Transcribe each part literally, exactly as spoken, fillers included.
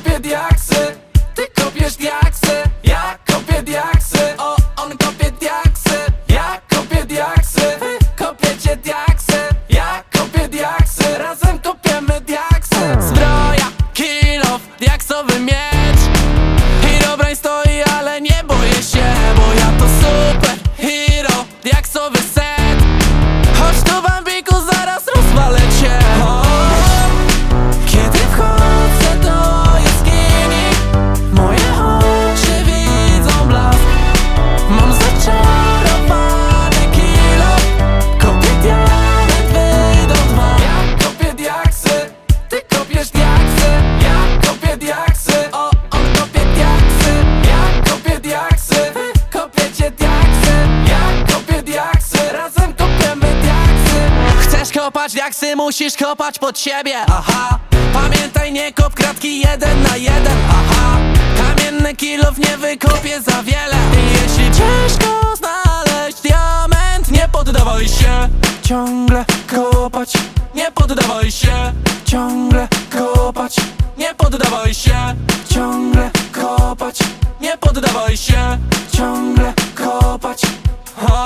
kopię diaksy, ty kopiesz diaksy. Ja kopię diaksy, o, on kopie diaksy. Ja kopię diaksy, wy kopiecie diaksy. Ja kopię diaksy, razem kopiemy diaksy. Zbroja, kilof, diaksowy miecz. Herobrine stoi, ale nie boję się, bo ja to super hero, diaksowy set. Chodź tu, Bambiku, zaraz rozwalę cię. O, kiedy wchodzę do jaskini, moje oczy widzą blask. Mam zaczarowany kilo, kopię diament, wyjdą dwa. Ja kopię diaksy, ty kopiesz diaksy. Ja kopię diaksy, o, on kopie diaksy. Ja kopię diaksy, wy kopiecie diaksy. Ja kopię diaksy, razem kopiemy diaksy. Chcesz kopać diaksy, musisz kopać pod siebie, aha. Pamiętaj, nie kop kratki jeden na jeden, aha. Kamienny kilof nie wykopie za wiele. I jeśli ciężko znaleźć diament, nie poddawaj się. Ciągle kopać, nie poddawaj się. Ciągle kopać, nie poddawaj się. Ciągle kopać, nie poddawaj się. Ciągle kopać. O,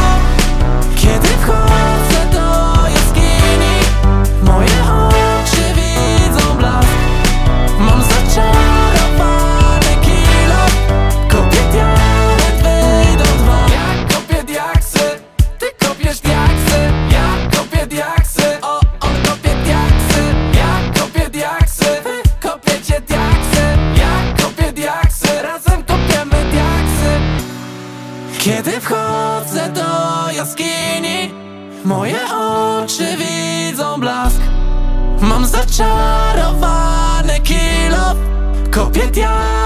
kiedy wchodzę do jaskini, moje oczy widzą blask. Mam zaczarowany kilo, kopię diament, wyjdą dwa. Ja kopię diaksy, ty kopiesz diaksy. Ja kopię diaksy, o, on kopie diaksy. Ja kopię diaksy, wy kopiecie diaksy. Ja kopię diaksy, razem kopiemy diaksy. Kiedy wchodzę do jaskini, moje oczy widzą blask. Mam zaczarowany kilof, kopię diaksy.